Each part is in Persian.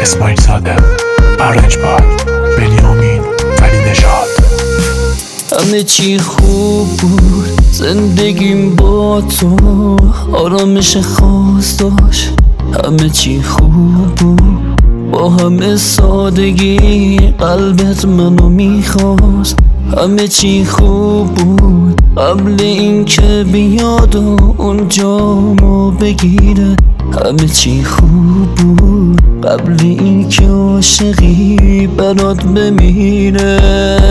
اسماعیل صادق، ارنجبار، بنیامین ولی نژاد. همه چی خوب بود، زندگیم با تو آرامش خاص داشت. همه چی خوب بود، با همه سادگی قلبت منو میخواست. همه چی خوب بود قبل این که بیاد و اون جامو بگیره. همه چی خوب بود قبل این که عاشقی برات بمیره.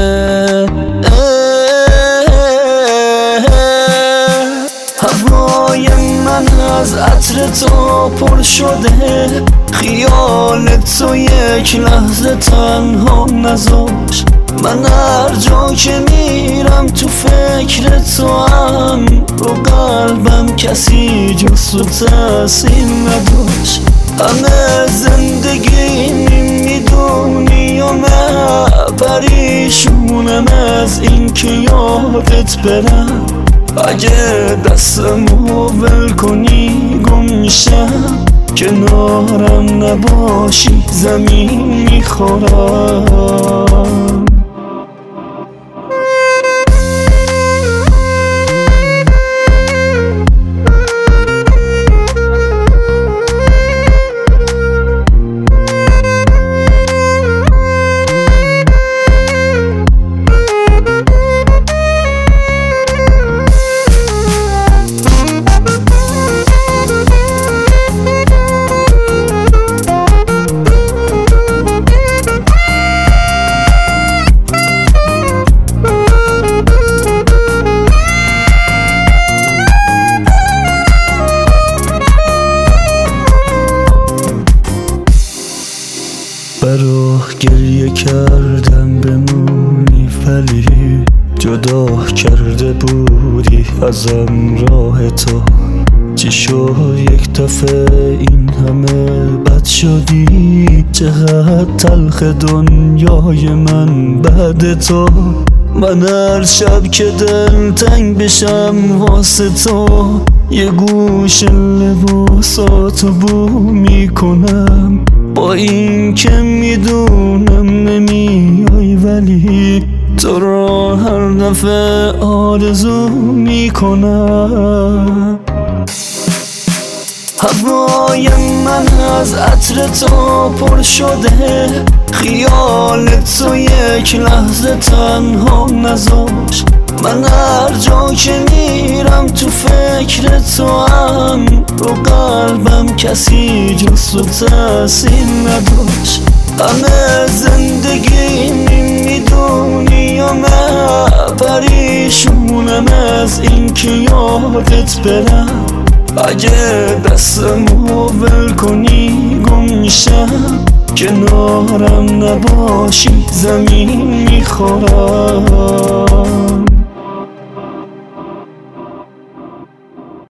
هوای من از عطر تو پر شده، خیالت تو یک لحظه تنها نذاشت. من هر جا که میرم تو فکر تو هم، رو قلبم کسی جز تو تأثیر نداشت. همه زندگی میدونی و من پریشونم از این که یادت برم. اگه دستمو ول کنی گم میشم، کنارم نباشی زمین میخورم. براه گریه کردم بمونی، ولی جدا کرده بودی ازم راه تو. چی شد یک دفعه این همه بد شدی؟ چقدر تلخ دنیای من بعد تو. من هر شب که دل تنگ بشم واسه تو، یه گوش لباساتو بو میکنم. با این که میدونم نمیای، ولی تو را هر دفعه آرزو میکنم. هوای من از عطر تو پر شده، خیالت تو یک لحظه تنها نذاشت. من هر جا که میرم تو فکر تو هم، رو قلبم کسی جز تو تأثیر نداشت. همه زندگی میدونی و من پریشونم از این که یادت برم. اگه دستمو ول کنی گم میشم، کنارم نباشی زمین میخورم.